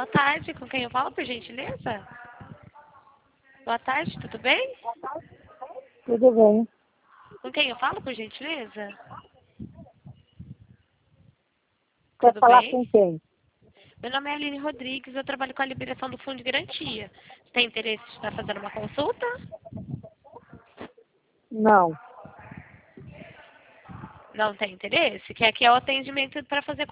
Boa tarde, com quem eu falo, por gentileza? Boa tarde, tudo bem? Tudo bem. Com quem eu falo, por gentileza? Quer Tudo falar bem? com quem? Meu nome é Aline Rodrigues, eu trabalho com a liberação do Fundo de Garantia. Você tem interesse em estar fazendo uma consulta? Não. Não tem interesse? Que aqui é o atendimento para fazer